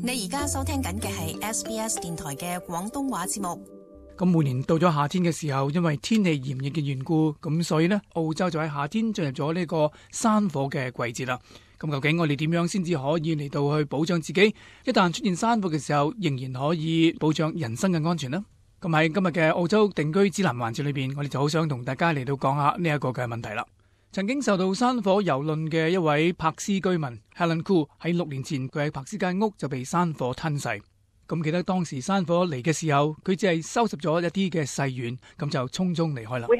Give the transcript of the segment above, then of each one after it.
你而家收聽緊嘅係 SBS 電台嘅廣東話節目。 咁每年到咗夏天嘅時候，因為天氣炎熱嘅緣故，咁所以呢，澳洲就喺夏天進入咗呢個山火嘅季節啦。咁究竟我哋點樣先至可以嚟到去保障自己，一旦出現山火嘅時候，仍然可以保障人身嘅安全呢？咁喺今日嘅澳洲定居指南環節裏邊，我哋就好想同大家嚟到講下呢一個嘅問題啦。曾經受到山火蹂躪嘅一位柏斯居民 Helen Koo 喺6年前，佢喺柏斯間屋就被山火吞噬。咁記得當時山火嚟嘅時候，佢只係收拾咗一啲嘅細軟，咁就匆匆離開啦。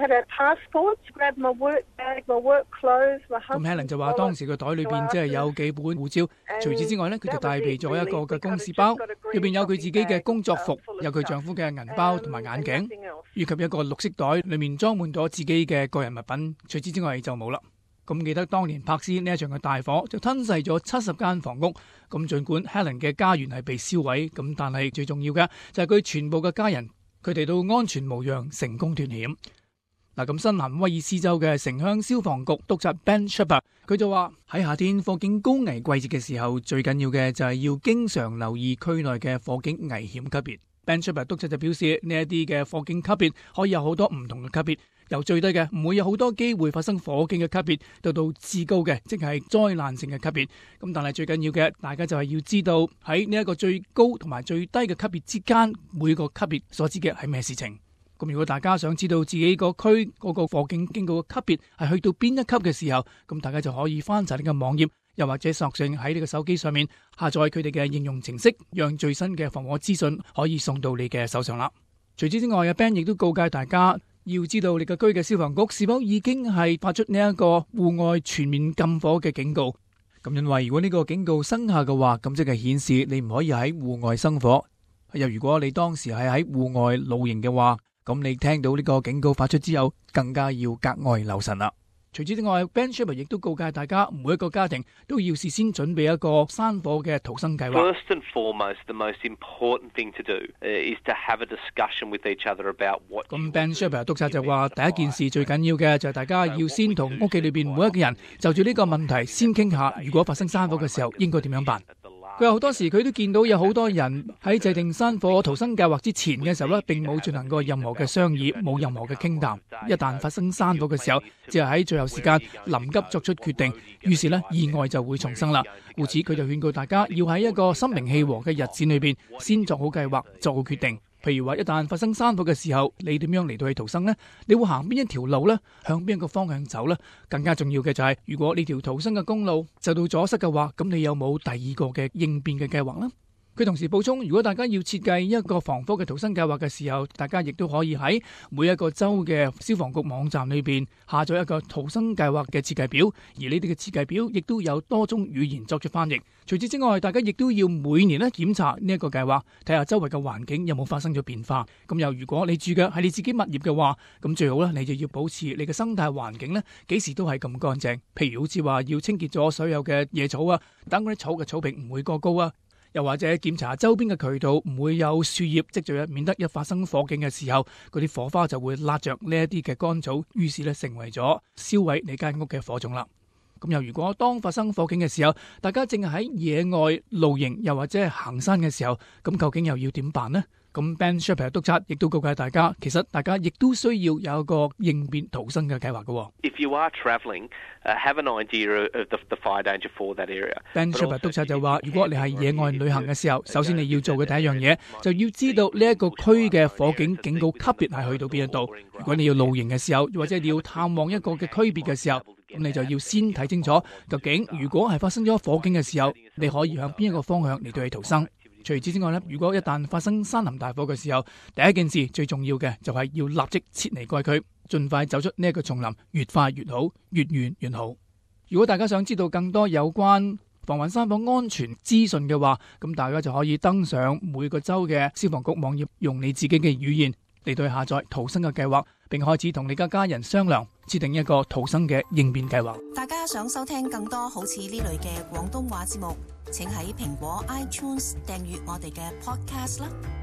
咁 Helen 就話當時個袋裏邊即係有幾本護照，除此之外呢，佢就帶備咗一個嘅公事包，裏邊有佢自己嘅工作服，有佢丈夫嘅銀包同埋眼鏡，以及一個綠色袋，裏面裝滿咗自己嘅個人物品。除此之外就冇啦。咁記得當年柏斯呢一場嘅大火就吞噬咗70間房屋。咁盡管 Helen 嘅家園係被燒毀，咁但係最重要嘅就係佢全部嘅家人，佢哋都安全無恙，成功脫險。嗱，咁新南威爾斯州嘅城鄉消防局督察 Ben Shepherd 佢就話喺夏天火警高危季節嘅時候，最緊要嘅就係要經常留意區內嘅火警危險級別。Ben Shepherd 督察就表示，呢一啲嘅火警級別可以有好多唔同嘅級別，由最低嘅唔會有好多機會發生火警嘅級別，到至高嘅即係災難性嘅級別。咁但係最緊要嘅，大家就係要知道喺呢一個最高同埋最低嘅級別之間，每個級別所指嘅係咩事情。咁如果大家想知道自己個區嗰個火警警告嘅級別係去到邊一級嘅時候，咁大家就可以翻查呢個網頁，又或者索性喺呢個手機上面下載佢哋嘅應用程式，讓最新嘅防火資訊可以送到你嘅手上啦。除此之外，阿 Ben 亦都告誡大家要知道你個區嘅消防局是否已經係發出呢一個戶外全面禁火嘅警告。咁因為如果呢個警告生效嘅話，咁即係顯示你唔可以喺戶外生火。又如果你當時係喺戶外露營嘅話，咁你聽到呢個警告發出之後，更加要格外留神啦。除此之外， Ben Shepherd 亦都告誡大家，每一個家庭都要事先準備一個山火嘅逃生計劃。 First and foremost, the most important thing to do is to have a discussion with each other about what. 咁 Ben Shepherd 督察就話，第一件事最緊要嘅就係大家要先同屋企裏邊每一個人就住呢個問題先傾下，如果發生山火嘅時候應該點樣辦。佢有好多時佢都見到有好多人喺制定山火逃生計劃之前嘅時候呢，並冇進行過任何嘅商議，冇任何嘅傾談。一旦發生山火嘅時候，只係喺最後時間臨急作出決定，於是呢，意外就會重生啦。故此佢就勸告大家要喺一個心平氣和嘅日子裏邊先做好計劃，做好決定。譬如話一旦發生山火嘅時候，你點樣嚟到去逃生呢？你會行邊一條路呢？向邊一個方向走呢？更加重要嘅就係，如果呢條逃生嘅公路受到阻塞嘅話，咁你有冇第二個嘅應變嘅計劃呢？佢同時補充，如果大家要設計一個防火嘅逃生計劃嘅時候，大家亦都可以喺每一個州嘅消防局網站裏邊下載一個逃生計劃嘅設計表，而呢啲嘅設計表亦都有多種語言作出翻譯。除此之外，大家亦都要每年檢查呢一個計劃，睇下周圍嘅環境有冇發生咗變化。咁又如果你住嘅係你自己物業嘅話，咁最好你就要保持你嘅生態環境幾時都係咁乾淨。譬如好似話要清潔咗所有嘅野草啊，等嗰啲草嘅草坪唔會過高啊。又或者檢查周邊嘅渠道唔會有樹葉積聚，免得一發生火警嘅時候，嗰啲火花就會焫着呢一啲嘅乾草，於是成為咗燒毀你間屋嘅火種啦。咁又如果當發生火警嘅時候，大家正係喺野外露營，又或者係行山嘅時候，咁究竟又要點辦呢？咁 Ben Shepherd 督察亦都告誡大家，其實大家亦都需要有一個應變逃生嘅計劃嘅。 If you are travelling, have an idea of the fire danger for that area. Ben Shepherd 督察就話，如果你係野外旅行嘅時候，首先你要做嘅第一樣嘢，就要知道呢一個區嘅火警警告級別係去到邊一度。如果你要露營嘅時候，或者你要探望一個嘅區別嘅時候，咁你就要先睇清楚，究竟如果係發生咗火警嘅時候，你可以向邊一個方向嚟到去逃生。除此之外如果一旦發生山林大火嘅時候，第一件事最重要嘅就係要立即撤離該區，盡快走出呢一個叢林，越快越好，越遠越好。如果大家想知道更多有關防範山火安全資訊嘅話，咁大家就可以登上每個州嘅消防局網頁，用你自己嘅語言嚟到下載逃生嘅計劃，並開始同你嘅家人商量，設定一個逃生嘅應變計劃。 大家想收聽更多好似呢類嘅廣東話節目，請喺蘋果 iTunes 訂閱我哋嘅 podcast 啦。